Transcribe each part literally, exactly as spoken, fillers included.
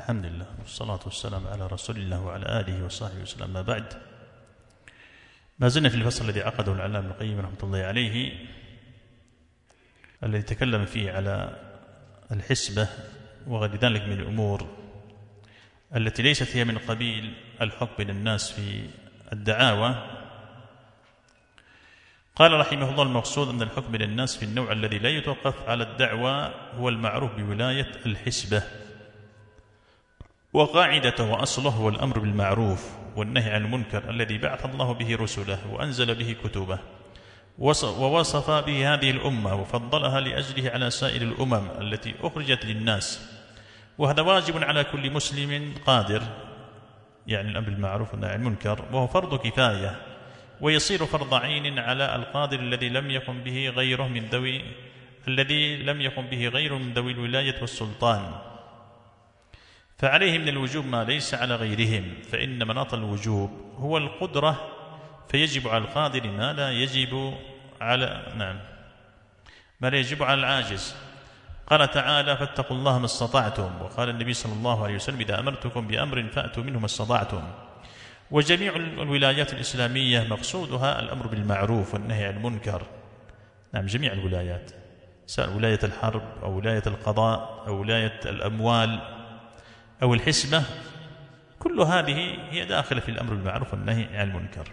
الحمد لله والصلاة والسلام على رسول الله وعلى آله وصحبه وسلم. ما بعد، ما زلنا في الفصل الذي عقده العلامة ابن القيم رحمة الله عليه، الذي تكلم فيه على الحسبة وغير ذلك من الأمور التي ليست هي من قبيل الحكم بين الناس في الدعاوى. قال رحمه الله: المقصود أن الحكم بين الناس في النوع الذي لا يتوقف على الدعوى هو المعروف بولاية الحسبة، وقاعدته وأصله هو الأمر بالمعروف والنهي عن المنكر الذي بعث الله به رسله وأنزل به كتبه ووصف به هذه الأمة وفضلها لأجله على سائر الأمم التي أخرجت للناس. وهذا واجب على كل مسلم قادر، يعني الأمر بالمعروف والنهي عن المنكر، وهو فرض كفاية، ويصير فرض عين على القادر الذي لم يقم به غيره من ذوي الذي لم يقم به غيره من ذوي الولاية والسلطان، فعليه من الوجوب ما ليس على غيرهم، فإن مناط الوجوب هو القدرة، فيجب على القادر ما لا يجب على نعم ما لا يجب على العاجز. قال تعالى: فاتقوا الله ما استطعتم. وقال النبي صلى الله عليه وسلم: إذا أمرتكم بأمر فأتوا منه ما استطعتم. وجميع الولايات الإسلامية مقصودها الأمر بالمعروف والنهي عن المنكر. نعم، جميع الولايات، سواء ولاية الحرب أو ولاية القضاء أو ولاية الأموال أو الحسبة، كل هذه هي داخلة في الأمر بالمعروف والنهي عن المنكر.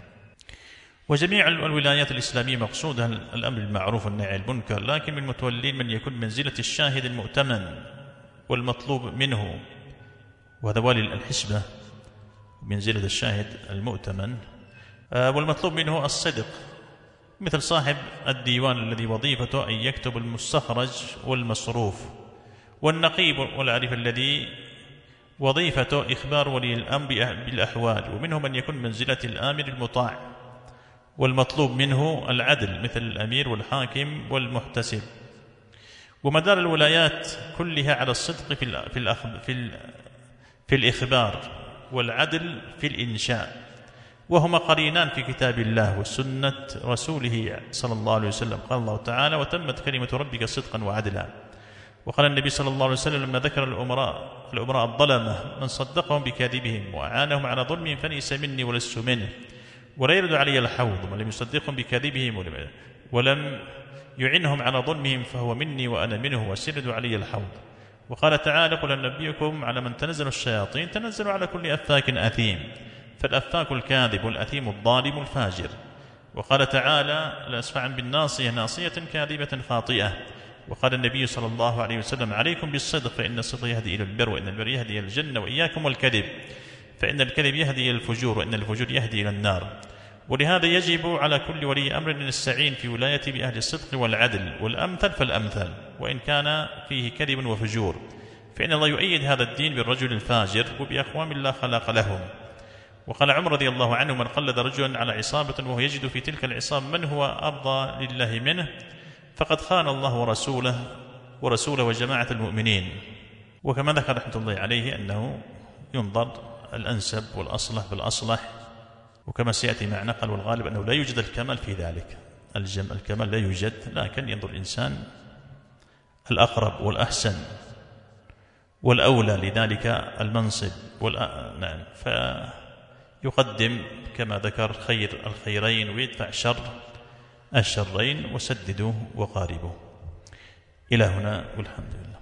وجميع الولايات الإسلامية مقصودها الأمر بالمعروف والنهي عن المنكر، لكن من المتولين من يكون منزلة الشاهد المؤتمن والمطلوب منه، وهذا والي الحسبة منزلة الشاهد المؤتمن، والمطلوب منه الصدق، مثل صاحب الديوان الذي وظيفته أن يكتب المستخرج والمصروف، والنقيب والعارف الذي وظيفته إخبار ولي الأمر بالأحوال، ومنهم من يكون منزلة الآمر المطاع، والمطلوب منه العدل مثل الأمير والحاكم والمحتسب. ومدار الولايات كلها على الصدق في في في الإخبار والعدل في الإنشاء، وهما قرينان في كتاب الله وسنة رسوله صلى الله عليه وسلم. قال الله تعالى: وتمت كلمة ربك صدقا وعدلا. وقال النبي صلى الله عليه وسلم لما ذكر الأمراء الأمراء الظلمة: من صدقهم بكاذبهم وأعانهم على ظلمهم فليس مني ولست منه، ولا يرد علي الحوض. من لم يصدقهم بكاذبهم ولم يعنهم على ظلمهم فهو مني وأنا منه، وسرد علي الحوض. وقال تعالى: قل أنبئكم على من تنزل الشياطين، تنزل على كل أفاك أثيم، فالأفاك الكاذب والأثيم الظالم الفاجر. وقال تعالى: لأسفعا بالناصية ناصية كاذبة خاطئة. وقال النبي صلى الله عليه وسلم: عليكم بالصدق فإن الصدق يهدي إلى البر، وإن البر يهدي إلى الجنة، وإياكم والكذب فإن الكذب يهدي إلى الفجور، وإن الفجور يهدي إلى النار. ولهذا يجب على كل ولي أمر أن يستعين في ولاية بأهل الصدق والعدل، والأمثل فالأمثل، وإن كان فيه كذب وفجور، فإن الله يؤيد هذا الدين بالرجل الفاجر وبأقوام لا خلاق لهم. وقال عمر رضي الله عنه: من قلد رجلا على عصابة وهو يجد في تلك العصابة من هو أرضى لله منه فقد خان الله ورسوله ورسوله وجماعة المؤمنين. وكما ذكر رحمة الله عليه أنه ينظر الأنسب والأصلح بالأصلح، وكما سيأتي معنا قال: والغالب أنه لا يوجد الكمال في ذلك، الجم الكمال لا يوجد، لكن ينظر الإنسان الأقرب والأحسن والأولى لذلك المنصب والأ... نعم فيقدم كما ذكر خير الخيرين ويدفع شر الشرين، وسددوا وقاربوا. إلى هنا والحمد لله.